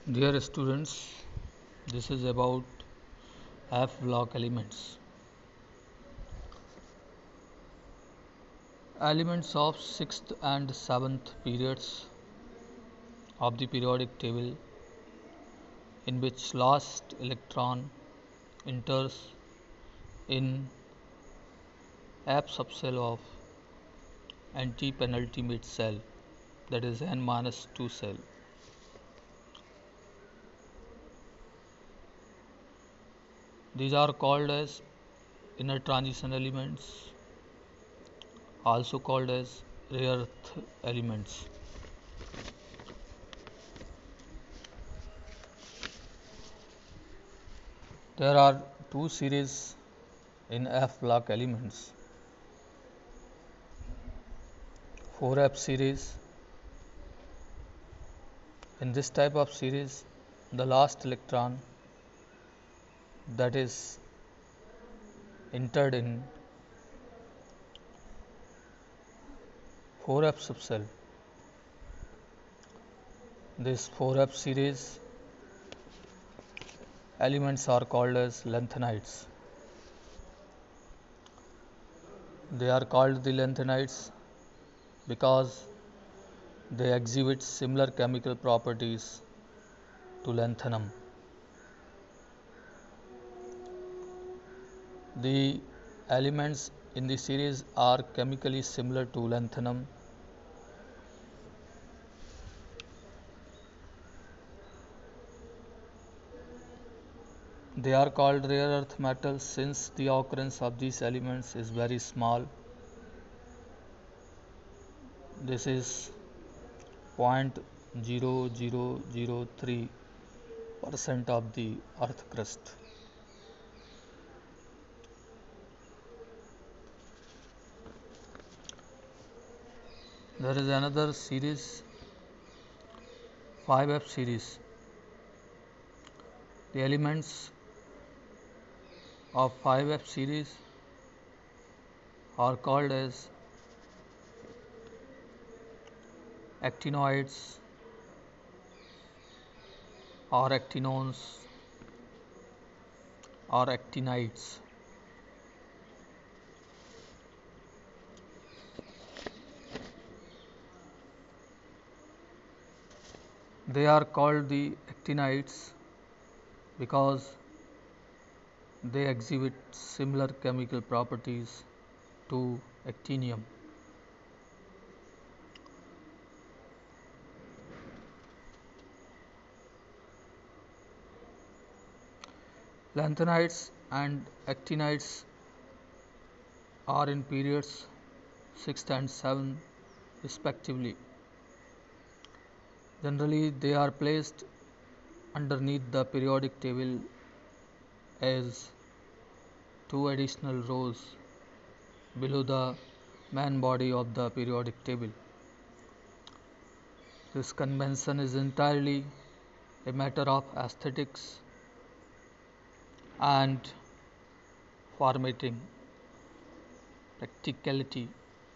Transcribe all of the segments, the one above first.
Dear students, this is about F block elements. Elements of 6th and 7th periods of the periodic table in which last electron enters in F subcell of anti-penultimate cell, that is n-2 cell. These are called as inner transition elements, also called as rare earth elements. There are two series in F block elements, 4F series. In this type of series, the last electron that is entered in 4F subcell. This 4F series elements are called as lanthanides. They are called the lanthanides because they exhibit similar chemical properties to lanthanum. The elements in the series are chemically similar to lanthanum. They are called rare earth metals since the occurrence of these elements is very small. This is 0.0003% of the earth crust. There is another series, 5F series. The elements of 5F series are called as actinoids or actinones or actinides. They are called the actinides because they exhibit similar chemical properties to actinium. Lanthanides and actinides are in periods 6th and 7th respectively. Generally, they are placed underneath the periodic table as two additional rows below the main body of the periodic table. This convention is entirely a matter of aesthetics and formatting practicality.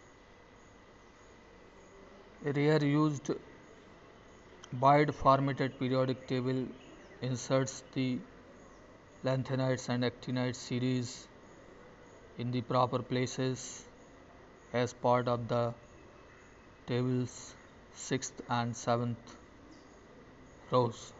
A rare used wide formatted periodic table inserts the lanthanides and actinides series in the proper places as part of the table's 6th and 7th rows.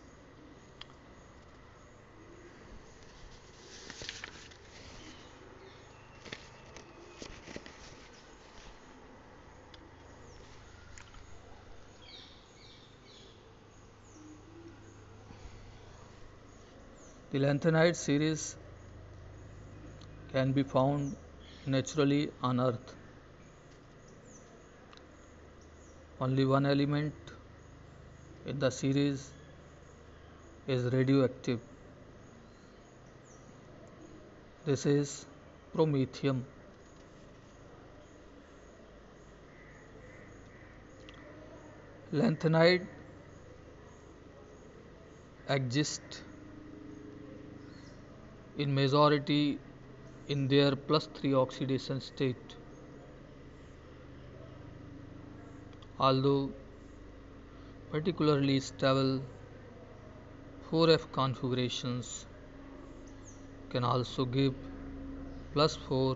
The lanthanide series can be found naturally on Earth. Only one element in the series is radioactive. This is promethium. Lanthanide exist in majority in their +3 oxidation state, although particularly stable 4F configurations can also give +4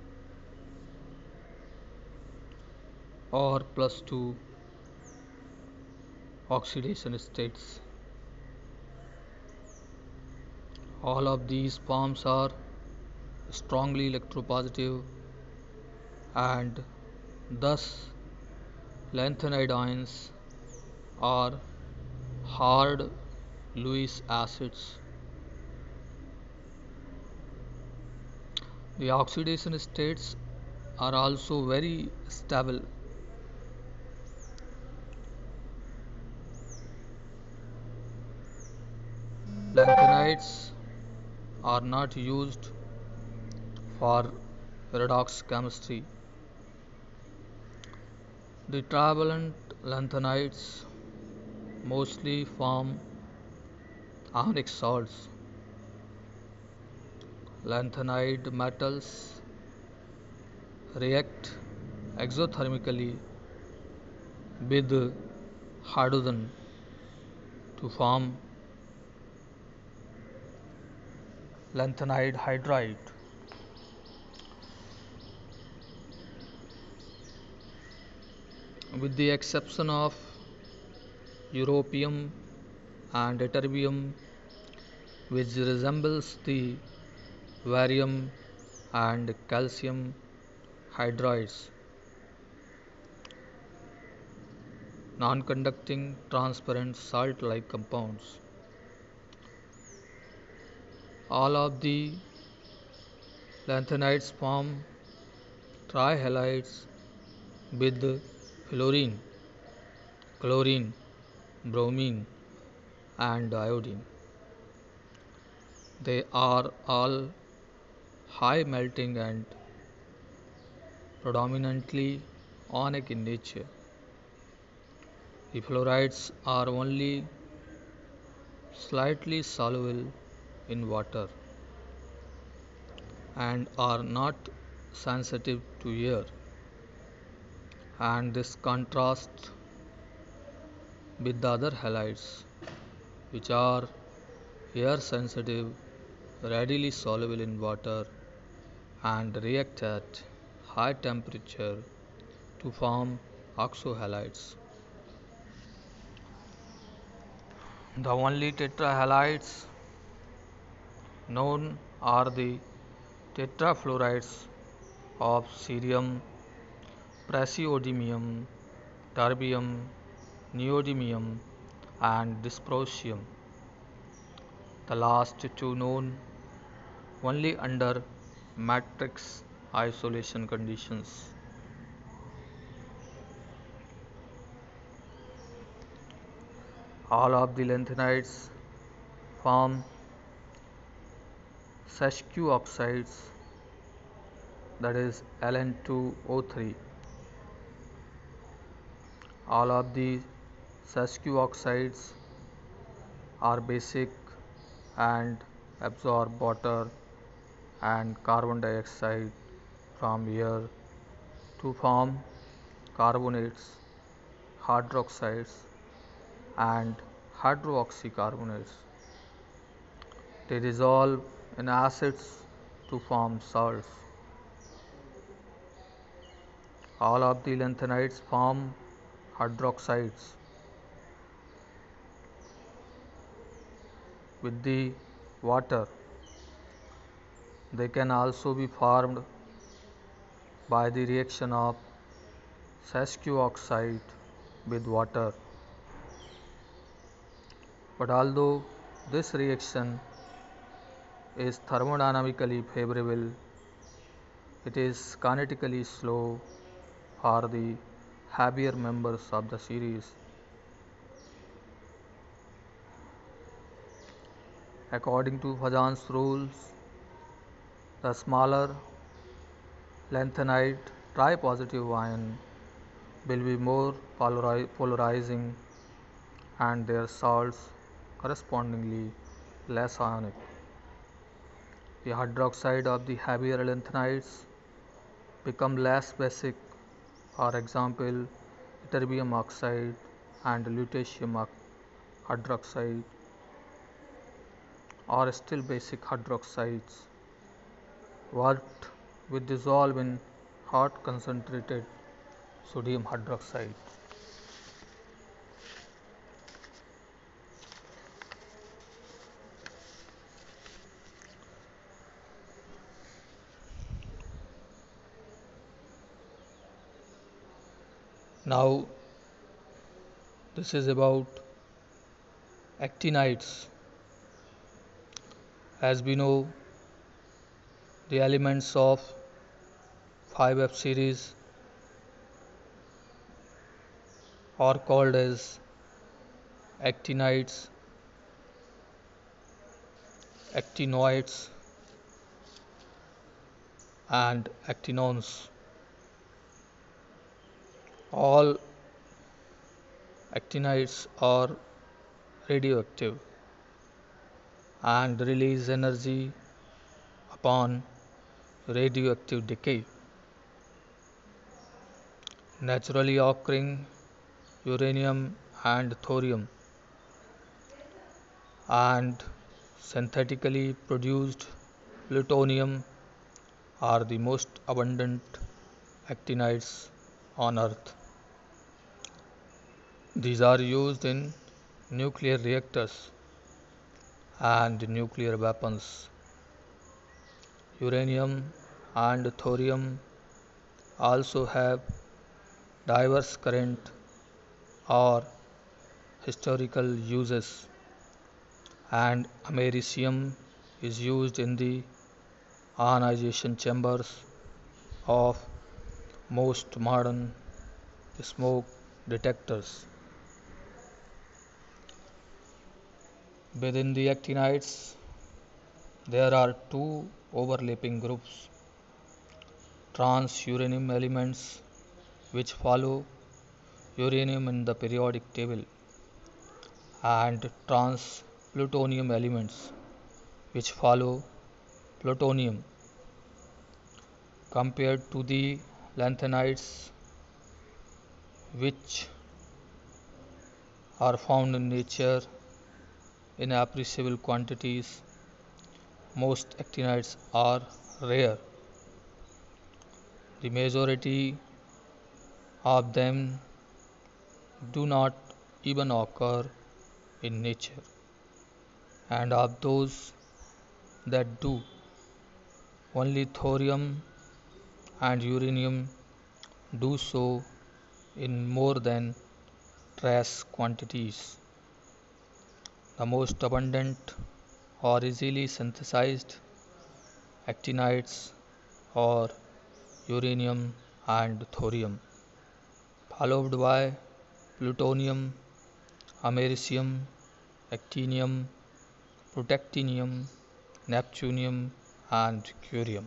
or +2 oxidation states. All of these forms are strongly electropositive and thus lanthanide ions are hard Lewis acids. The oxidation states are also very stable. Lanthanides are not used for redox chemistry. The trivalent lanthanides mostly form ionic salts. Lanthanide metals react exothermically with hydrogen to form lanthanide hydride. With the exception of europium and ytterbium, which resembles the barium and calcium hydrides, non-conducting transparent salt-like compounds. All of the lanthanides form trihalides with fluorine, chlorine, bromine and iodine. They are all high melting and predominantly ionic in nature. The fluorides are only slightly soluble in water and are not sensitive to air, and this contrasts with the other halides which are air sensitive, readily soluble in water and react at high temperature to form oxohalides. The only tetrahalides known are the tetrafluorides of cerium, praseodymium, terbium, neodymium and dysprosium, the last two known only under matrix isolation conditions. All of the lanthanides form sesquioxides, oxides, that is Ln2O3. All of the sesquioxides oxides are basic and absorb water and carbon dioxide from air to form carbonates, hydroxides and hydroxycarbonates. They dissolve in acids to form salts. All of the lanthanides form hydroxides with the water. They can also be formed by the reaction of sesquioxide with water. But although this reaction is thermodynamically favorable, it is kinetically slow for the heavier members of the series. According to Fajan's rules, the smaller lanthanide tripositive ion will be more polarizing and their salts correspondingly less ionic. The hydroxide of the heavier lanthanides become less basic, for example ytterbium oxide and lutetium hydroxide. are still basic hydroxides what will dissolve in hot concentrated sodium hydroxide. Now this is about actinides. As we know, the elements of 5F series are called as actinides, actinoids, and actinones. All actinides are radioactive and release energy upon radioactive decay. Naturally occurring uranium and thorium and synthetically produced plutonium are the most abundant actinides on Earth. These are used in nuclear reactors and nuclear weapons. Uranium and thorium also have diverse current or historical uses, and americium is used in the ionization chambers of most modern smoke detectors. Within the actinides, there are two overlapping groups: trans-uranium elements, which follow uranium in the periodic table, and trans-plutonium elements, which follow plutonium. Compared to the lanthanides, which are found in nature in appreciable quantities, most actinides are rare. The majority of them do not even occur in nature, and of those that do, only thorium and uranium do so in more than trace quantities. The most abundant or easily synthesized actinides are uranium and thorium, followed by plutonium, americium, actinium, protactinium, neptunium, and curium.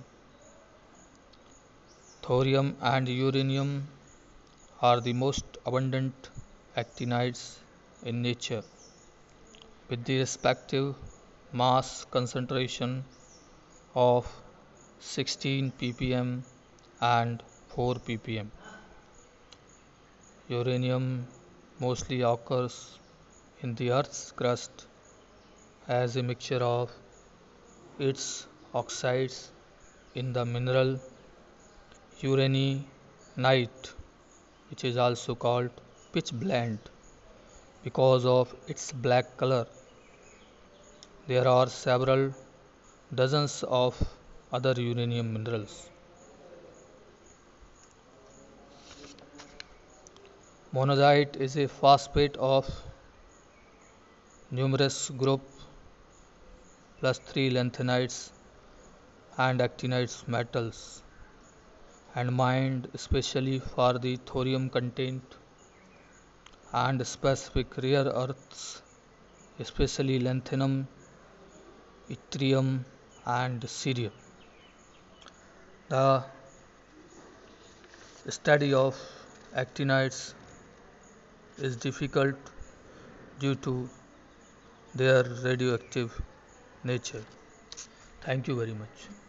Thorium and uranium are the most abundant actinides in nature, with the respective mass concentration of 16 ppm and 4 ppm. Uranium mostly occurs in the Earth's crust as a mixture of its oxides in the mineral uraninite, which is also called pitchblende because of its black color. There are several dozens of other uranium minerals. Monazite is a phosphate of numerous group plus 3 lanthanides and actinides metals, and mined especially for the thorium content and specific rare earths, especially lanthanum, yttrium, and cerium. The study of actinides is difficult due to their radioactive nature. Thank you very much.